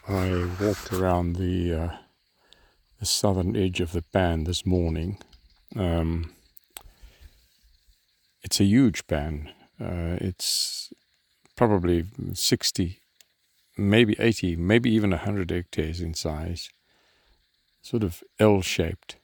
I walked around the southern edge of the pan this morning. Um, it's a huge pan. It's probably 60, maybe 80, maybe even 100 hectares in size, sort of L-shaped,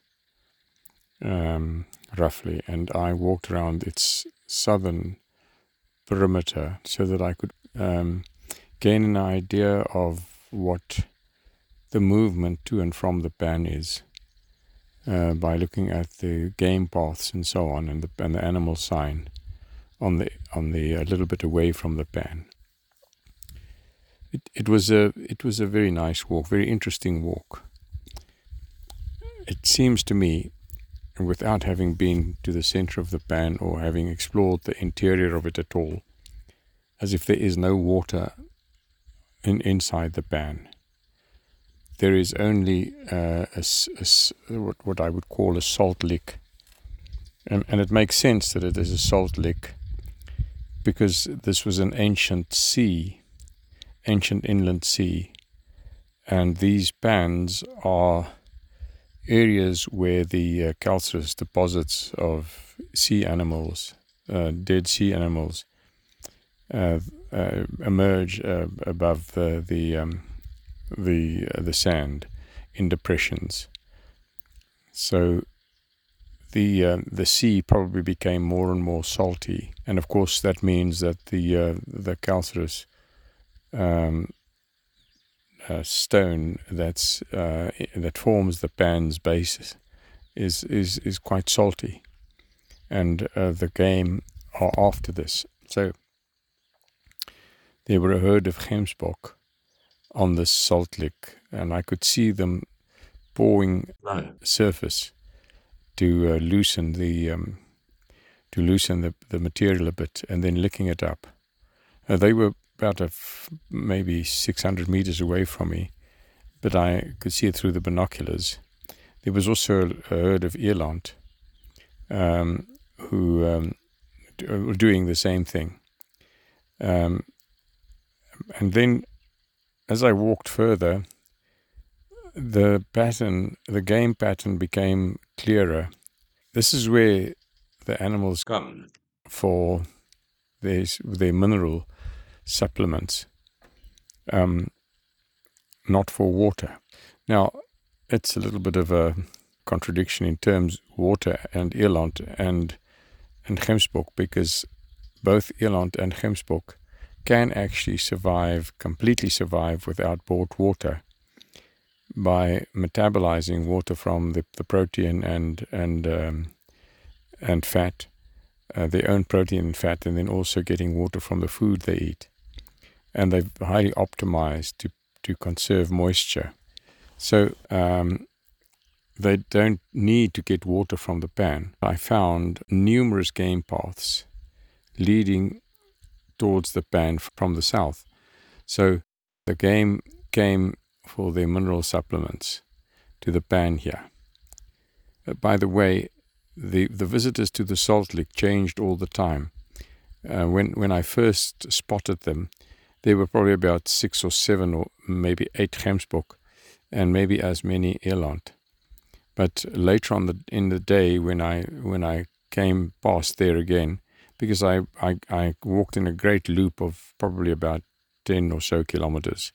roughly. And I walked around its southern perimeter so that I could gain an idea of what the movement to and from the pan is by looking at the game paths and so on, and the animal sign on the a little bit away from the pan. It was a very nice walk, very interesting walk. It seems to me, without having been to the center of the pan or having explored the interior of it at all, as if there is no water inside the pan. There is only what I would call a salt lick. And it makes sense that it is a salt lick because this was an ancient inland sea. And these pans are areas where the calcareous deposits of sea animals, dead sea animals, emerge above the sand in depressions. So the sea probably became more and more salty, and of course that means that the calcareous stone that forms the pan's base is quite salty, and the game are after this. So there were a herd of gemsbok on this salt lick, and I could see them pawing the surface to loosen the material a bit, and then licking it up. They were about maybe 600 meters away from me, but I could see it through the binoculars. There was also a herd of eland who were doing the same thing. And then, as I walked further, the game pattern became clearer. This is where the animals come for their mineral supplements, not for water. Now, it's a little bit of a contradiction in terms water and eland and gemsbok, because both eland and gemsbok can actually completely survive without bought water by metabolizing water from the protein and fat, their own protein and fat, and then also getting water from the food they eat. And they've highly optimized to conserve moisture. So they don't need to get water from the pan. I found numerous game paths leading towards the pan from the south. So the game came for their mineral supplements to the pan here. By the way, the visitors to the salt lick changed all the time. When I first spotted them, there were probably about 6 or 7 or maybe 8 gemsbok and maybe as many eland. But later on in the day, when I came past there again, because I walked in a great loop of probably about 10 or so kilometers.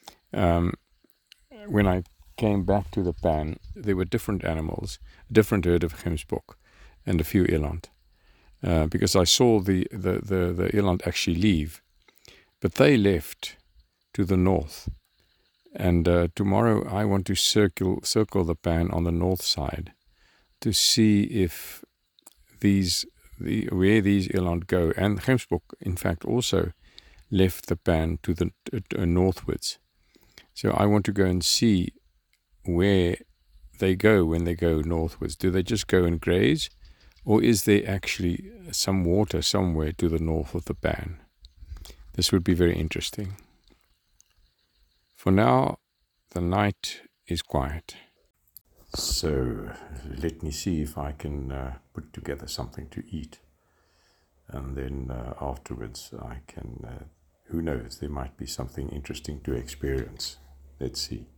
When I came back to the pan, there were different animals, a different herd of gemsbok and a few eland, because I saw the eland actually leave, but they left to the north. And tomorrow I want to circle the pan on the north side to see if where these eland go. And gemsbok, in fact, also left the pan to the northwards. So I want to go and see where they go when they go northwards. Do they just go and graze, or is there actually some water somewhere to the north of the pan? This would be very interesting. For now, the night is quiet. So let me see if I can put together something to eat. And then afterwards I can, who knows, there might be something interesting to experience. Let's see.